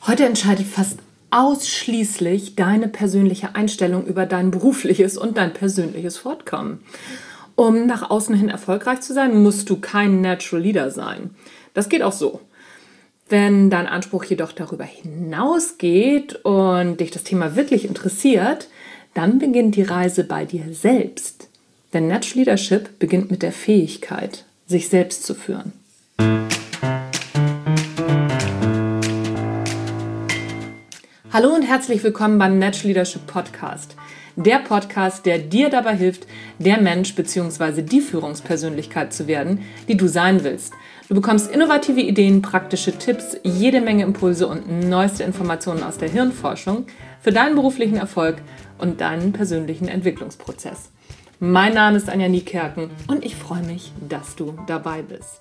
Heute entscheidet fast ausschließlich deine persönliche Einstellung über dein berufliches und dein persönliches Fortkommen. Um nach außen hin erfolgreich zu sein, musst du kein Natural Leader sein. Das geht auch so. Wenn dein Anspruch jedoch darüber hinausgeht und dich das Thema wirklich interessiert, dann beginnt die Reise bei dir selbst. Denn Natural Leadership beginnt mit der Fähigkeit, sich selbst zu führen. Hallo und herzlich willkommen beim Natural Leadership Podcast. Der Podcast, der dir dabei hilft, der Mensch bzw. die Führungspersönlichkeit zu werden, die du sein willst. Du bekommst innovative Ideen, praktische Tipps, jede Menge Impulse und neueste Informationen aus der Hirnforschung für deinen beruflichen Erfolg und deinen persönlichen Entwicklungsprozess. Mein Name ist Anja Niekerken und ich freue mich, dass du dabei bist.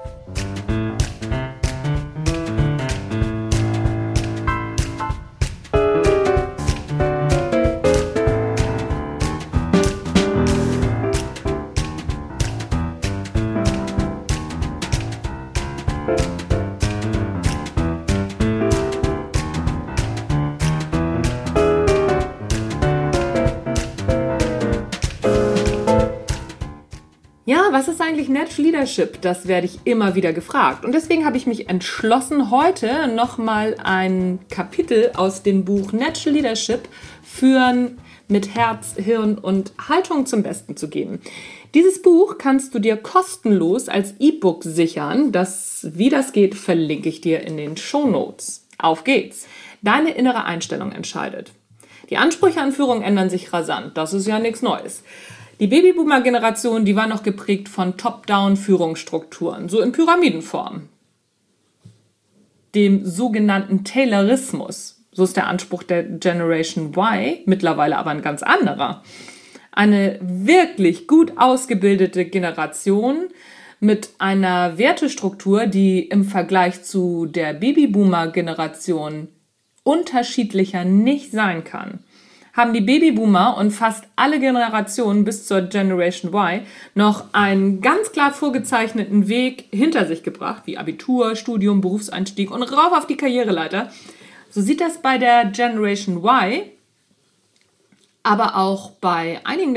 Ja, was ist eigentlich Natural Leadership? Das werde ich immer wieder gefragt. Und deswegen habe ich mich entschlossen, heute nochmal ein Kapitel aus dem Buch Natural Leadership Führen mit Herz, Hirn und Haltung zum Besten zu geben. Dieses Buch kannst du dir kostenlos als E-Book sichern. Wie das geht, verlinke ich dir in den Shownotes. Auf geht's! Deine innere Einstellung entscheidet. Die Ansprüche an Führung ändern sich rasant. Das ist ja nichts Neues. Die Babyboomer-Generation, die war noch geprägt von Top-Down-Führungsstrukturen, so in Pyramidenform. Dem sogenannten Taylorismus, so ist der Anspruch der Generation Y, mittlerweile aber ein ganz anderer. Eine wirklich gut ausgebildete Generation mit einer Wertestruktur, die im Vergleich zu der Babyboomer-Generation unterschiedlicher nicht sein kann. Haben die Babyboomer und fast alle Generationen bis zur Generation Y noch einen ganz klar vorgezeichneten Weg hinter sich gebracht, wie Abitur, Studium, Berufseinstieg und rauf auf die Karriereleiter. So sieht das bei der Generation Y, aber auch bei einigen der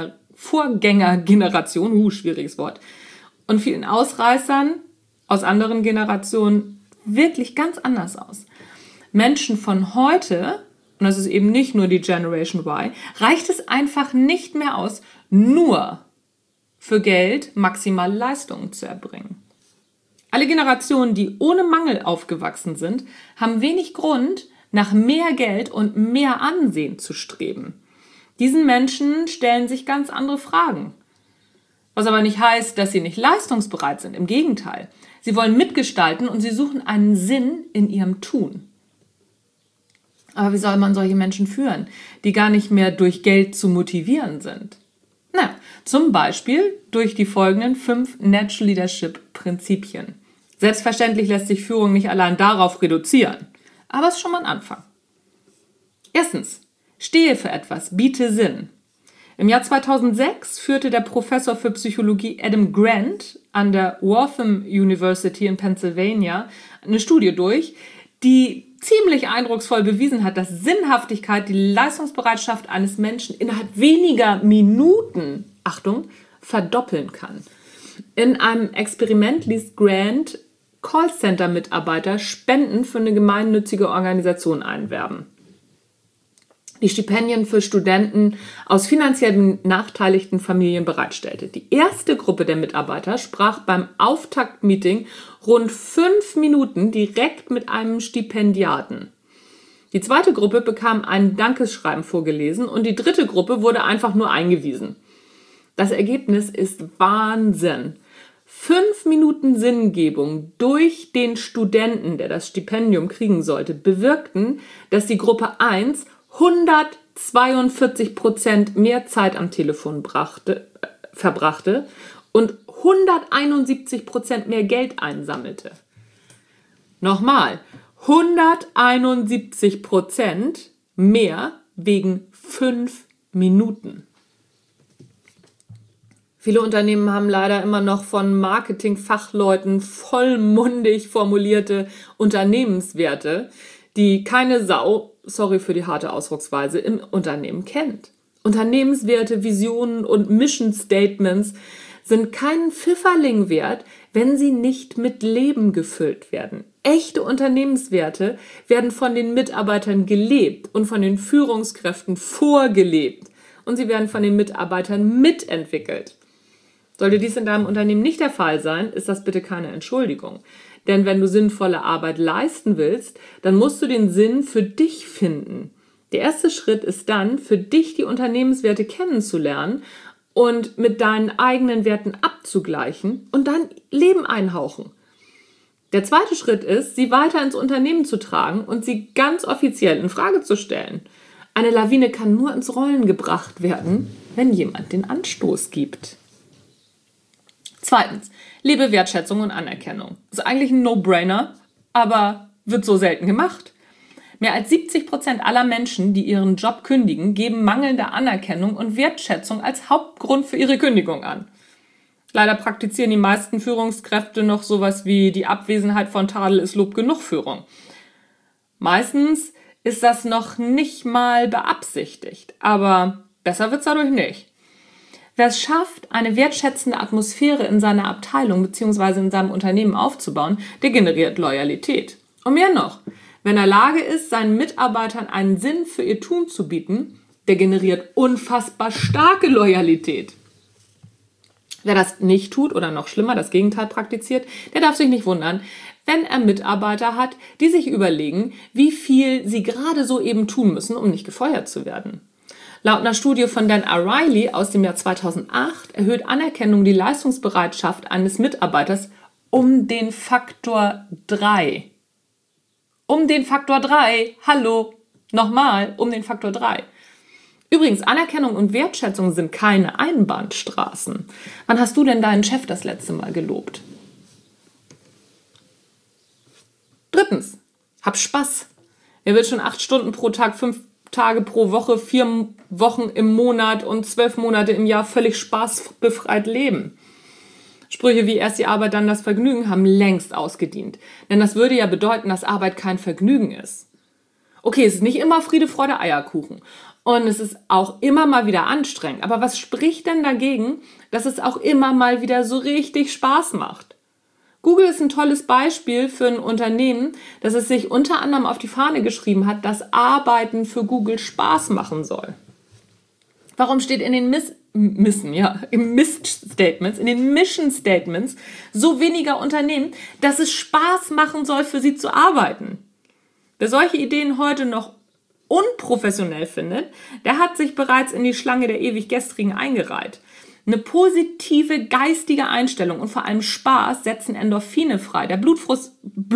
Vorgängergenerationen, schwieriges Wort, und vielen Ausreißern aus anderen Generationen wirklich ganz anders aus. Menschen von heute, und das ist eben nicht nur die Generation Y, reicht es einfach nicht mehr aus, nur für Geld maximale Leistungen zu erbringen. Alle Generationen, die ohne Mangel aufgewachsen sind, haben wenig Grund, nach mehr Geld und mehr Ansehen zu streben. Diesen Menschen stellen sich ganz andere Fragen. Was aber nicht heißt, dass sie nicht leistungsbereit sind. Im Gegenteil. Sie wollen mitgestalten und sie suchen einen Sinn in ihrem Tun. Aber wie soll man solche Menschen führen, die gar nicht mehr durch Geld zu motivieren sind? Na, zum Beispiel durch die folgenden 5 Natural Leadership Prinzipien. Selbstverständlich lässt sich Führung nicht allein darauf reduzieren, aber es ist schon mal ein Anfang. Erstens, stehe für etwas, biete Sinn. Im Jahr 2006 führte der Professor für Psychologie Adam Grant an der Wharton University in Pennsylvania eine Studie durch, die ziemlich eindrucksvoll bewiesen hat, dass Sinnhaftigkeit die Leistungsbereitschaft eines Menschen innerhalb weniger Minuten, Achtung, verdoppeln kann. In einem Experiment ließ Grant Callcenter-Mitarbeiter Spenden für eine gemeinnützige Organisation einwerben, die Stipendien für Studenten aus finanziell benachteiligten Familien bereitstellte. Die erste Gruppe der Mitarbeiter sprach beim Auftaktmeeting rund 5 Minuten direkt mit einem Stipendiaten. Die zweite Gruppe bekam ein Dankesschreiben vorgelesen und die dritte Gruppe wurde einfach nur eingewiesen. Das Ergebnis ist Wahnsinn. 5 Minuten Sinngebung durch den Studenten, der das Stipendium kriegen sollte, bewirkten, dass die Gruppe 1 142% mehr Zeit am Telefon verbrachte und 171% mehr Geld einsammelte. Nochmal, 171% mehr wegen 5 Minuten. Viele Unternehmen haben leider immer noch von Marketingfachleuten vollmundig formulierte Unternehmenswerte, die keine Sau, sorry für die harte Ausdrucksweise, im Unternehmen kennt. Unternehmenswerte, Visionen und Mission Statements sind keinen Pfifferling wert, wenn sie nicht mit Leben gefüllt werden. Echte Unternehmenswerte werden von den Mitarbeitern gelebt und von den Führungskräften vorgelebt. Und sie werden von den Mitarbeitern mitentwickelt. Sollte dies in deinem Unternehmen nicht der Fall sein, ist das bitte keine Entschuldigung. Denn wenn du sinnvolle Arbeit leisten willst, dann musst du den Sinn für dich finden. Der erste Schritt ist dann, für dich die Unternehmenswerte kennenzulernen und mit deinen eigenen Werten abzugleichen und dann Leben einhauchen. Der zweite Schritt ist, sie weiter ins Unternehmen zu tragen und sie ganz offiziell in Frage zu stellen. Eine Lawine kann nur ins Rollen gebracht werden, wenn jemand den Anstoß gibt. Zweitens, lebe Wertschätzung und Anerkennung. Das ist eigentlich ein No-Brainer, aber wird so selten gemacht. Mehr als 70% aller Menschen, die ihren Job kündigen, geben mangelnde Anerkennung und Wertschätzung als Hauptgrund für ihre Kündigung an. Leider praktizieren die meisten Führungskräfte noch sowas wie die Abwesenheit von Tadel ist Lob genug Führung. Meistens ist das noch nicht mal beabsichtigt, aber besser wird's dadurch nicht. Wer es schafft, eine wertschätzende Atmosphäre in seiner Abteilung bzw. in seinem Unternehmen aufzubauen, der generiert Loyalität. Und mehr noch, wenn er in der Lage ist, seinen Mitarbeitern einen Sinn für ihr Tun zu bieten, der generiert unfassbar starke Loyalität. Wer das nicht tut oder noch schlimmer, das Gegenteil praktiziert, der darf sich nicht wundern, wenn er Mitarbeiter hat, die sich überlegen, wie viel sie gerade so eben tun müssen, um nicht gefeuert zu werden. Laut einer Studie von Dan Ariely aus dem Jahr 2008 erhöht Anerkennung die Leistungsbereitschaft eines Mitarbeiters um den Faktor 3. Um den Faktor 3. Hallo, nochmal, um den Faktor 3. Übrigens, Anerkennung und Wertschätzung sind keine Einbahnstraßen. Wann hast du denn deinen Chef das letzte Mal gelobt? Drittens, hab Spaß. Wer will schon 8 Stunden pro Tag, 5 Tage pro Woche, 4 Wochen im Monat und 12 Monate im Jahr völlig spaßbefreit leben? Sprüche wie erst die Arbeit, dann das Vergnügen haben längst ausgedient. Denn das würde ja bedeuten, dass Arbeit kein Vergnügen ist. Okay, es ist nicht immer Friede, Freude, Eierkuchen. Und es ist auch immer mal wieder anstrengend. Aber was spricht denn dagegen, dass es auch immer mal wieder so richtig Spaß macht? Google ist ein tolles Beispiel für ein Unternehmen, das es sich unter anderem auf die Fahne geschrieben hat, dass Arbeiten für Google Spaß machen soll. Warum steht in den in den Mission Statements so weniger Unternehmen, dass es Spaß machen soll, für sie zu arbeiten? Wer solche Ideen heute noch unprofessionell findet, der hat sich bereits in die Schlange der ewig Gestrigen eingereiht. Eine positive geistige Einstellung und vor allem Spaß setzen Endorphine frei. Der Blutfluss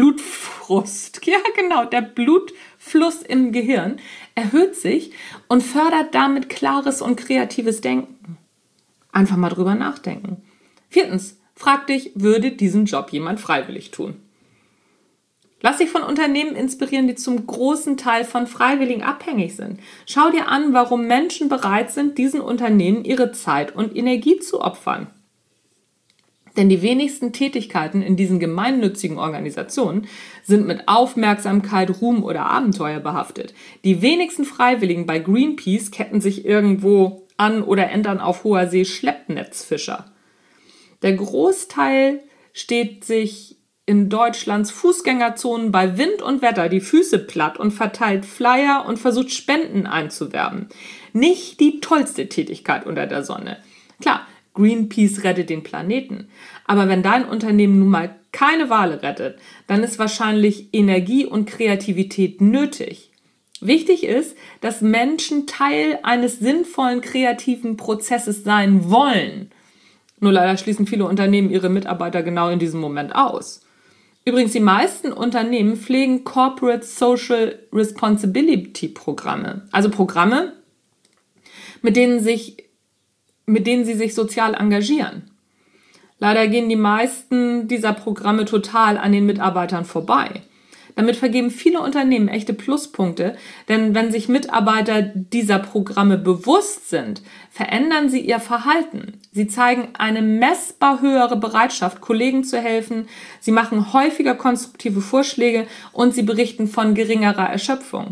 im Gehirn erhöht sich und fördert damit klares und kreatives Denken. Einfach mal drüber nachdenken. 4. Frag dich, würde diesen Job jemand freiwillig tun? Lass dich von Unternehmen inspirieren, die zum großen Teil von Freiwilligen abhängig sind. Schau dir an, warum Menschen bereit sind, diesen Unternehmen ihre Zeit und Energie zu opfern. Denn die wenigsten Tätigkeiten in diesen gemeinnützigen Organisationen sind mit Aufmerksamkeit, Ruhm oder Abenteuer behaftet. Die wenigsten Freiwilligen bei Greenpeace ketten sich irgendwo an oder entern auf hoher See Schleppnetzfischer. Der Großteil steht sich in Deutschlands Fußgängerzonen bei Wind und Wetter die Füße platt und verteilt Flyer und versucht Spenden einzuwerben. Nicht die tollste Tätigkeit unter der Sonne. Klar, Greenpeace rettet den Planeten. Aber wenn dein Unternehmen nun mal keine Wale rettet, dann ist wahrscheinlich Energie und Kreativität nötig. Wichtig ist, dass Menschen Teil eines sinnvollen kreativen Prozesses sein wollen. Nur leider schließen viele Unternehmen ihre Mitarbeiter genau in diesem Moment aus. Übrigens, die meisten Unternehmen pflegen Corporate Social Responsibility Programme. Also Programme, mit denen sie sich sozial engagieren. Leider gehen die meisten dieser Programme total an den Mitarbeitern vorbei. Damit vergeben viele Unternehmen echte Pluspunkte, denn wenn sich Mitarbeiter dieser Programme bewusst sind, verändern sie ihr Verhalten. Sie zeigen eine messbar höhere Bereitschaft, Kollegen zu helfen, sie machen häufiger konstruktive Vorschläge und sie berichten von geringerer Erschöpfung.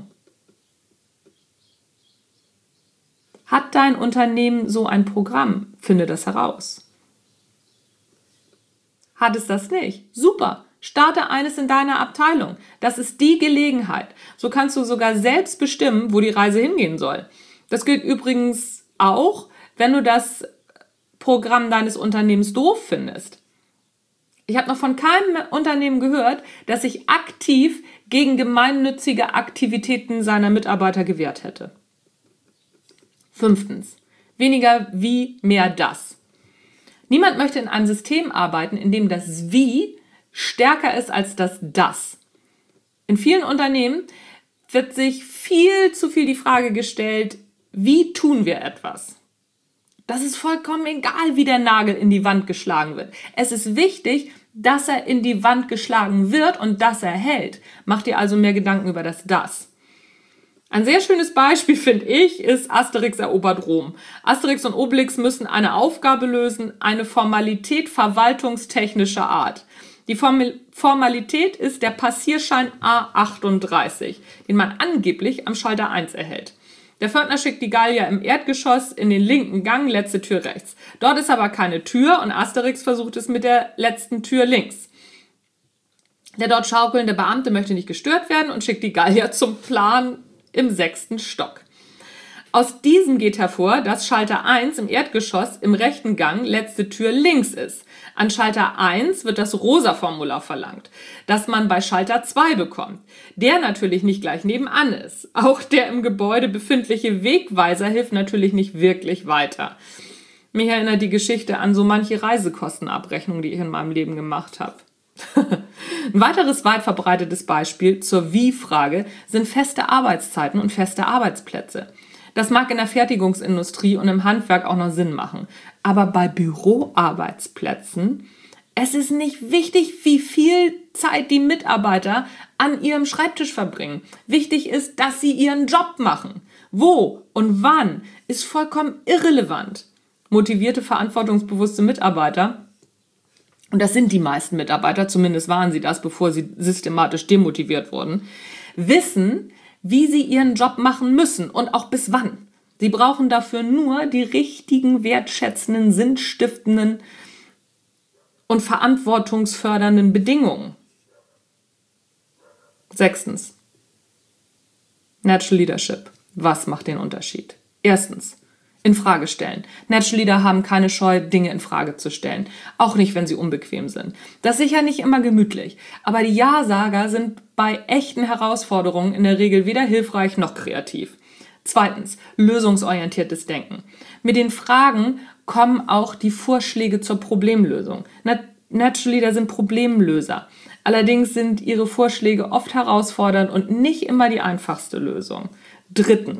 Hat dein Unternehmen so ein Programm? Finde das heraus. Hat es das nicht? Super! Starte eines in deiner Abteilung. Das ist die Gelegenheit. So kannst du sogar selbst bestimmen, wo die Reise hingehen soll. Das gilt übrigens auch, wenn du das Programm deines Unternehmens doof findest. Ich habe noch von keinem Unternehmen gehört, das sich aktiv gegen gemeinnützige Aktivitäten seiner Mitarbeiter gewehrt hätte. 5. Weniger wie, mehr das. Niemand möchte in einem System arbeiten, in dem das Wie stärker ist als das. In vielen Unternehmen wird sich viel zu viel die Frage gestellt, wie tun wir etwas? Das ist vollkommen egal, wie der Nagel in die Wand geschlagen wird. Es ist wichtig, dass er in die Wand geschlagen wird und dass er hält. Mach dir also mehr Gedanken über das. Ein sehr schönes Beispiel, finde ich, ist Asterix erobert Rom. Asterix und Obelix müssen eine Aufgabe lösen, eine Formalität verwaltungstechnischer Art. Die Formalität ist der Passierschein A38, den man angeblich am Schalter 1 erhält. Der Pförtner schickt die Gallier im Erdgeschoss in den linken Gang, letzte Tür rechts. Dort ist aber keine Tür und Asterix versucht es mit der letzten Tür links. Der dort schaukelnde Beamte möchte nicht gestört werden und schickt die Gallier zum Plan im 6. Stock. Aus diesem geht hervor, dass Schalter 1 im Erdgeschoss im rechten Gang letzte Tür links ist. An Schalter 1 wird das Rosa-Formular verlangt, das man bei Schalter 2 bekommt, der natürlich nicht gleich nebenan ist. Auch der im Gebäude befindliche Wegweiser hilft natürlich nicht wirklich weiter. Mich erinnert die Geschichte an so manche Reisekostenabrechnung, die ich in meinem Leben gemacht habe. Ein weiteres weit verbreitetes Beispiel zur Wie-Frage sind feste Arbeitszeiten und feste Arbeitsplätze. Das mag in der Fertigungsindustrie und im Handwerk auch noch Sinn machen. Aber bei Büroarbeitsplätzen, es ist nicht wichtig, wie viel Zeit die Mitarbeiter an ihrem Schreibtisch verbringen. Wichtig ist, dass sie ihren Job machen. Wo und wann ist vollkommen irrelevant. Motivierte, verantwortungsbewusste Mitarbeiter, und das sind die meisten Mitarbeiter, zumindest waren sie das, bevor sie systematisch demotiviert wurden, wissen, wie sie ihren Job machen müssen und auch bis wann. Sie brauchen dafür nur die richtigen, wertschätzenden, sinnstiftenden und verantwortungsfördernden Bedingungen. 6. Natural Leadership. Was macht den Unterschied? 1. In Frage stellen. Natural Leader haben keine Scheu, Dinge in Frage zu stellen. Auch nicht, wenn sie unbequem sind. Das ist sicher nicht immer gemütlich. Aber die Ja-Sager sind bei echten Herausforderungen in der Regel weder hilfreich noch kreativ. 2. Lösungsorientiertes Denken. Mit den Fragen kommen auch die Vorschläge zur Problemlösung. Natural Leader sind Problemlöser. Allerdings sind ihre Vorschläge oft herausfordernd und nicht immer die einfachste Lösung. 3.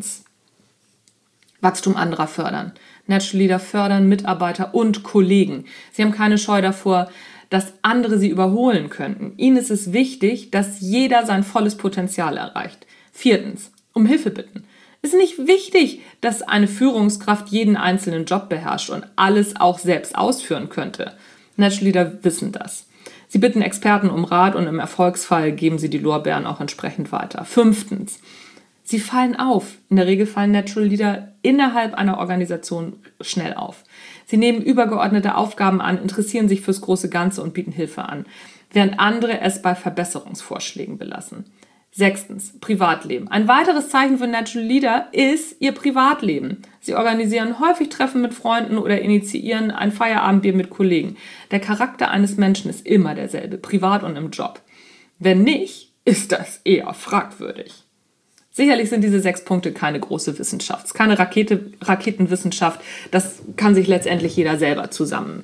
Wachstum anderer fördern. Natural Leader fördern Mitarbeiter und Kollegen. Sie haben keine Scheu davor, dass andere sie überholen könnten. Ihnen ist es wichtig, dass jeder sein volles Potenzial erreicht. 4. Um Hilfe bitten. Es ist nicht wichtig, dass eine Führungskraft jeden einzelnen Job beherrscht und alles auch selbst ausführen könnte. Natural Leader wissen das. Sie bitten Experten um Rat und im Erfolgsfall geben sie die Lorbeeren auch entsprechend weiter. 5. Sie fallen auf. In der Regel fallen Natural Leader innerhalb einer Organisation schnell auf. Sie nehmen übergeordnete Aufgaben an, interessieren sich fürs große Ganze und bieten Hilfe an, während andere es bei Verbesserungsvorschlägen belassen. 6. Privatleben. Ein weiteres Zeichen für Natural Leader ist ihr Privatleben. Sie organisieren häufig Treffen mit Freunden oder initiieren ein Feierabendbier mit Kollegen. Der Charakter eines Menschen ist immer derselbe, privat und im Job. Wenn nicht, ist das eher fragwürdig. Sicherlich sind diese 6 Punkte keine große Wissenschaft, keine Raketenwissenschaft. Das kann sich letztendlich jeder selber zusammenreimen.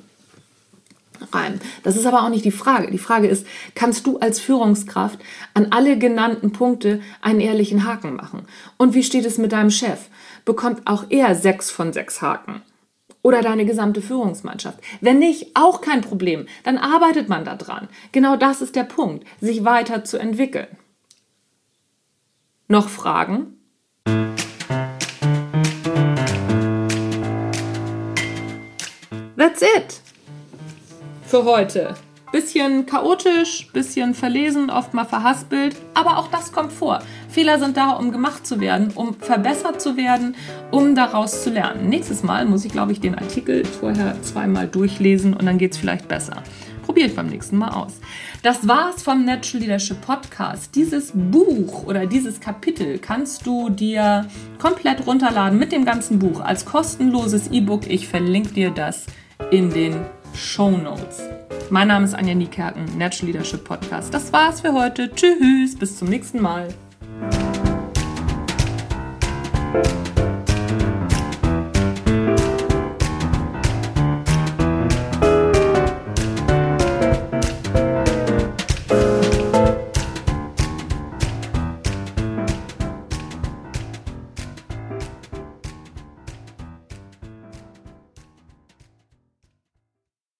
Das ist aber auch nicht die Frage. Die Frage ist, kannst du als Führungskraft an alle genannten Punkte einen ehrlichen Haken machen? Und wie steht es mit deinem Chef? Bekommt auch er 6 von 6 Haken? Oder deine gesamte Führungsmannschaft? Wenn nicht, auch kein Problem. Dann arbeitet man daran. Genau das ist der Punkt, sich weiterzuentwickeln. Noch Fragen? That's it für heute. Bisschen chaotisch, bisschen verlesen, oft mal verhaspelt, aber auch das kommt vor. Fehler sind da, um gemacht zu werden, um verbessert zu werden, um daraus zu lernen. Nächstes Mal muss ich, glaube ich, den Artikel vorher 2-mal durchlesen und dann geht es vielleicht besser. Probiere ich beim nächsten Mal aus. Das war's vom Natural Leadership Podcast. Dieses Buch oder dieses Kapitel kannst du dir komplett runterladen mit dem ganzen Buch als kostenloses E-Book. Ich verlinke dir das in den Shownotes. Mein Name ist Anja Niekerken, Natural Leadership Podcast. Das war's für heute. Tschüss, bis zum nächsten Mal.